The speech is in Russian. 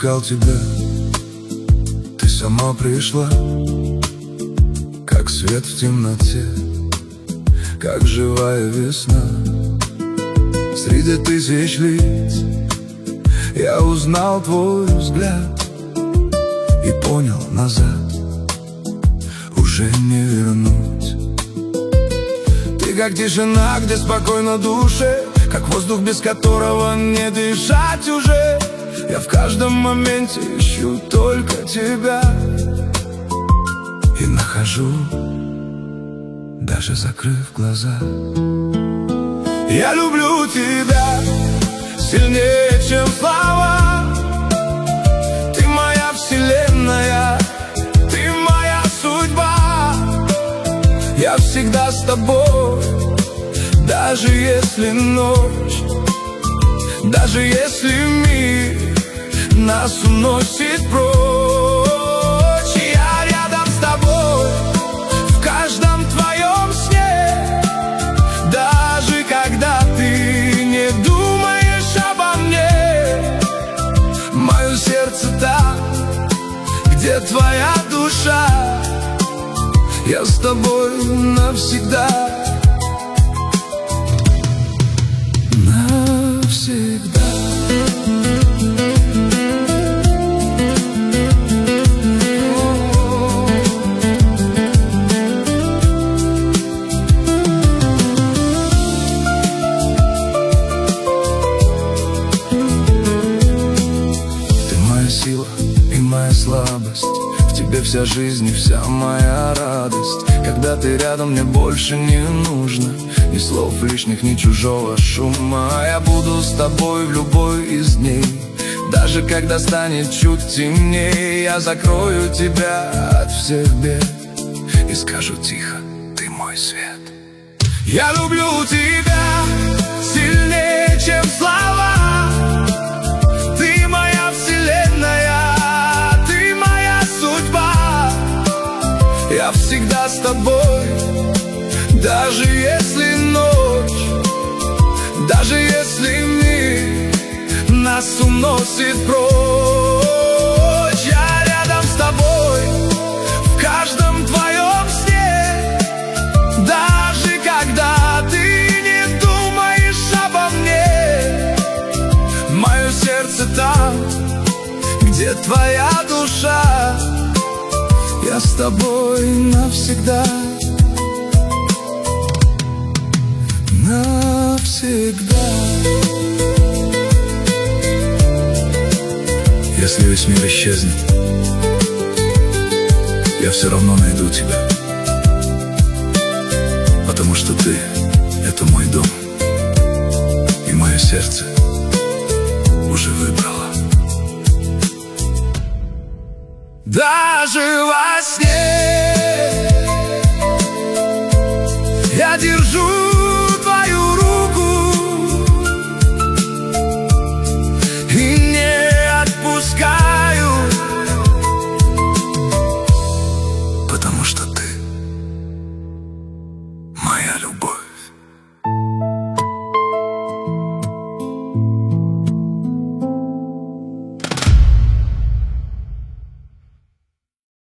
искал тебя, ты сама пришла, как свет в темноте, как живая весна. Среди тысяч лиц я узнал твой взгляд и понял, назад уже не вернуть. Ты как тишина, где спокойно душе, как воздух, без которого не дышать уже. Я в каждом моменте ищу только тебя и нахожу, даже закрыв глаза. Я люблю тебя сильнее, чем слова. Ты моя вселенная, ты моя судьба. Я всегда с тобой, даже если ночь, даже если мир нас уносит прочь. Я рядом с тобой в каждом твоем сне, даже когда ты не думаешь обо мне. Мое сердце там, где твоя душа. Я с тобой навсегда. Навсегда. Ты моя сила и моя слабость, в тебе вся жизнь и вся моя радость. Когда ты рядом, мне больше не нужно ни слов лишних, ни чужого шума. Я буду с тобой в любой из дней, даже когда станет чуть темнее. Я закрою тебя от всех бед и скажу тихо: ты мой свет. Я люблю тебя сильнее, чем слова. Ты моя вселенная, ты моя судьба. Я всегда с тобой, даже если ночь, даже если мир нас уносит прочь. Я рядом с тобой в каждом твоем сне, даже когда ты не думаешь обо мне. Мое сердце там, где твоя душа. Я с тобой навсегда. Навсегда. Если весь мир исчезнет, я все равно найду тебя, потому что ты — это мой дом, и мое сердце уже выбрало. Даже во сне я держу